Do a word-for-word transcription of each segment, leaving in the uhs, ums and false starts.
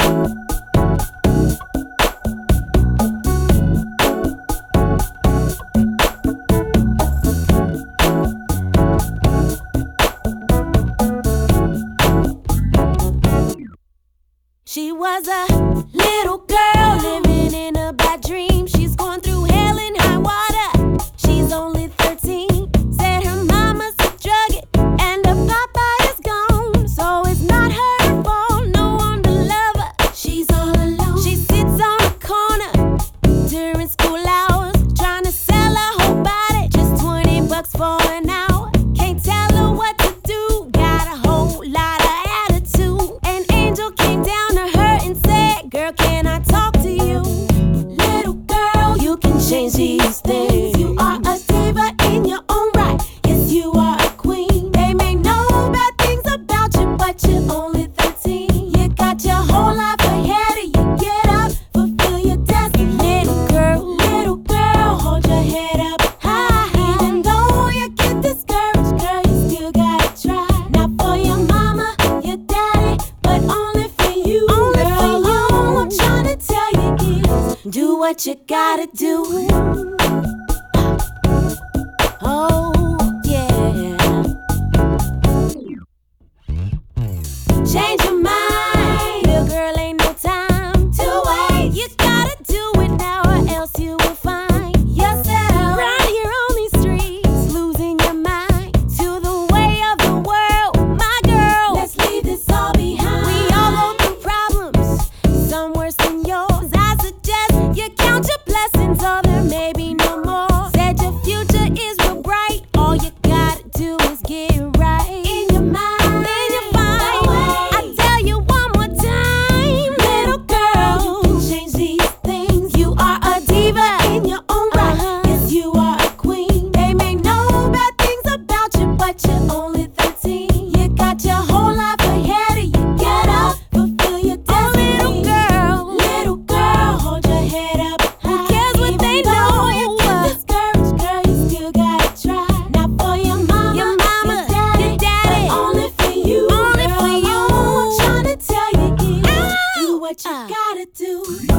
She was a little girl living in a bad dream. She's going through hell and high water. She's only thirteen. Said her mama's a drug it and her papa is gone. So it's not her fault, no one to love her. She's all alone. She sits on a corner during school hours, trying to sell her whole body. Just twenty bucks for an hour. Can't tell her what to do. Got a whole lot of attitude. An angel came down to her and said, girl, can I talk to you? Little girl, you can change these things. You are a diva in your own right. Yes, you are a queen. They may know bad things about you, but you're only thirteen. You got your whole life ahead of you. Get up, fulfill your destiny. Little girl, little girl, hold your head up high. Even though you get discouraged, girl, you still gotta try. Not for your mama, your daddy, but only for you. Only girl, for you. All I'm trying to tell you is, do what you gotta do. Oh, yeah. Change your mind. Little girl, ain't no time to wait. You gotta do it now or else you will find yourself right here on these streets, losing your mind to the way of the world. My girl, let's leave this all behind. We all go through problems, some worse than yours. I suggest you count your blessings, or there may be no more. Said your future is real bright. All you gotta do is get it right. In your mind, then you're fine. I tell you one more time, little girl, you can change these things. You are a diva in your own right. Yes, you are a queen. They may know bad things about you, but you're only thirteen. You got your whole life ahead of you. Get up, fulfill your destiny. Oh, little girl, little girl, hold your head up high. Who cares what they know? You get discouraged, girl, you still gotta try. Not for your mama, your mama, your daddy, but only for you. Only girl, for you. All I'm trying to tell you is, do what you gotta do.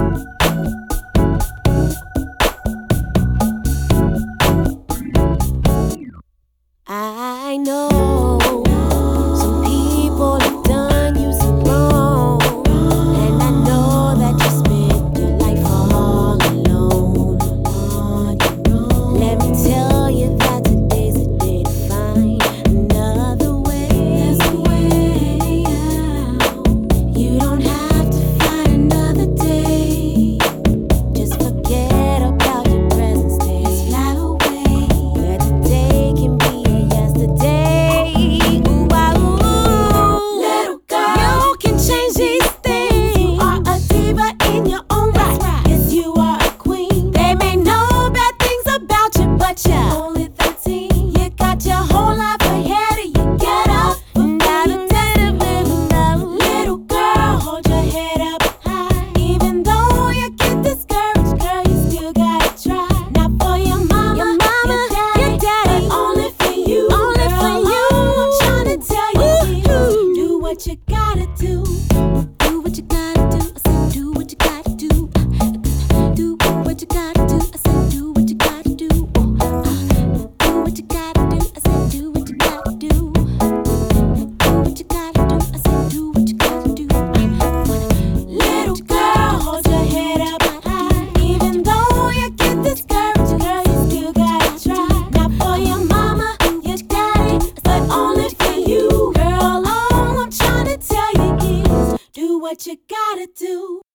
I know some people have done you some wrong, and I know that you spent your life all alone on your own. Let me tell you that today's a day to find another way. There's a way out. You don't have to find another day. Just forget about your present state. Fly away where today can be a yesterday. Ooh, ah, ooh. Little girl, you can change these things. You are a diva in your own right. Yes, you are a queen. They may know bad things about you, but you're only thirteen. You got your whole life ahead of you. Get up, fulfill your destiny. Little girl, hold your head up high. Even though you get discouraged, girl, you still gotta try. Not for your mama, your mama, your daddy, but only for you. Only girl, for you. All I'm trying to tell you is, do what you gotta do. Do what you gotta do. I said, do what you gotta do. Do what you gotta do. I said, do what you gotta do. Uh, do what you gotta do. I said, do what you gotta do. Do what you gotta do. I said, do what you gotta do. Little girl, hold your head up high. Even though you get discouraged, girl, you still gotta try. Not for your mama, your daddy, but only for you. Girl, all I'm trying to tell you is, do what you gotta do.